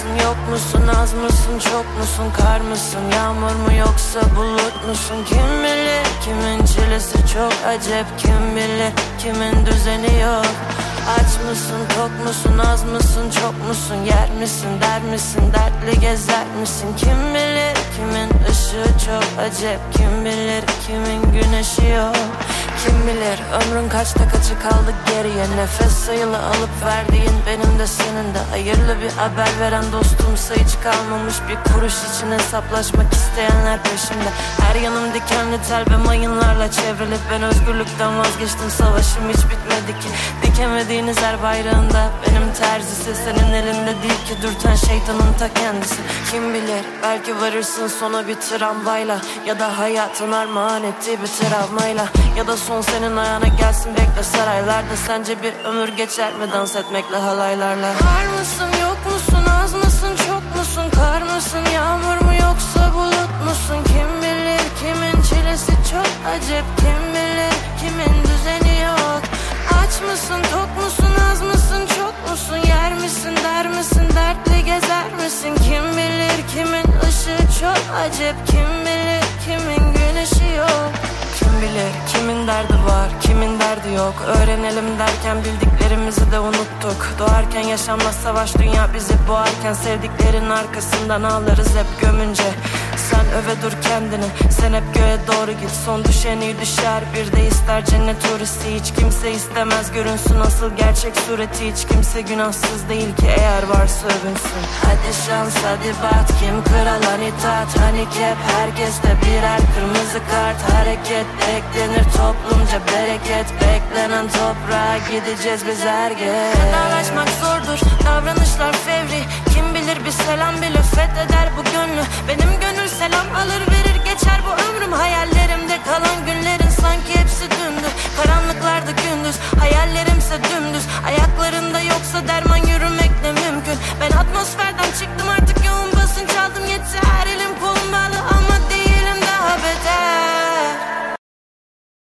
mısın yok musun, az mısın çok musun, kar mısın yağmur mu yoksa bulut musun? Kim bilir kimin çilesi çok acep, kim bilir kimin düzeni yok. Aç mısın tok musun, az mısın çok musun, yer misin der misin, dertli gezer misin? Kim bilir kimin ışığı çok acep, kim bilir kimin güneşi yok. Kim bilir ömrün kaçta kaçı kaldı geriye, nefes sayılı alıp verdiğin benim de senin de. Hayırlı bir haber veren dostumsa hiç kalmamış, bir kuruş için hesaplaşmak isteyenler peşimde. Her yanım dikenli tel ve mayınlarla çevrili, ben özgürlükten vazgeçtim, savaşım hiç bitmedi ki. Dikemediğiniz her bayrağında benim terzisi, senin elinde değil ki dürten şeytanın ta kendisi. Kim bilir belki varırsın sona bir tramvayla, ya da hayatın armağan ettiği bir travmayla, ya da son senin ayağına gelsin bekle saraylarda. Sence bir ömür geçer mi dans etmekle halaylarla? Var mısın yok musun, az mısın çok musun, kar mısın yağmur mu yoksa bulut musun? Kim bilir kimin çilesi çok acep, kim bilir kimin düzeni yok. Aç mısın tok musun, az mısın çok musun, yer misin der misin, dertli gezer misin? Kim bilir kimin ışığı çok acep, kim bilir kimin güneşi yok. Kim bilir kimin derdi var, kimin derdi yok. Öğrenelim derken bildiklerimizi de unuttuk. Doğarken yaşanmaz savaş, dünya bizi boğarken sevdiklerin arkasından ağlarız hep gömünce. Sen öve dur kendini, sen hep göğe doğru git. Son düşeni düşer, bir de ister cennet turisti. Hiç kimse istemez görünsün asıl gerçek sureti. Hiç kimse günahsız değil ki eğer varsa övünsün. Hadi şans hadi bat, kim kralan itaat, hani kep herkeste birer kırmızı kart. Hareket beklenir toplumca bereket, beklenen toprağa gideceğiz biz her gün. Vedalaşmak zordur, davranışlar fevri,